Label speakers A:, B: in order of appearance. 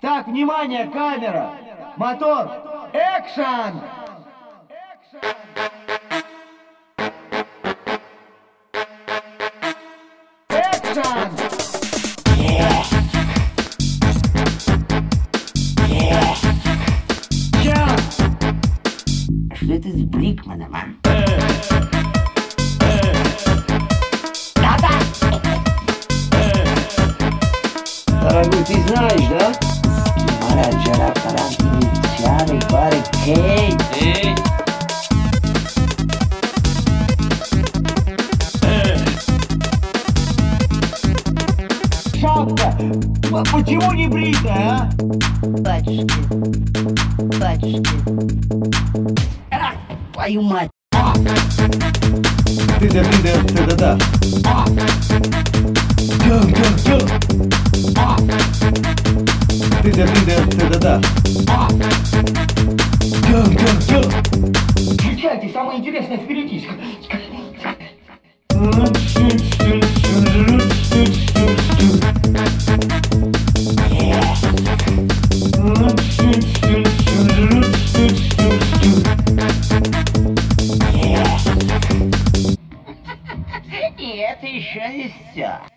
A: Так, внимание, камера, мотор, экшен! Экшен!
B: Что это с Брикманом, а?
A: Дорогой, ты знаешь, да?
B: Мараджара парамчары пары кей.
A: Шапка! Почему не бритая, а?
B: Батюшки, батюшки. Твою мать.
A: Ты-да-да. Гё. Ты-да. Гё. Включайте, самое интересное впереди.
B: И это еще не все.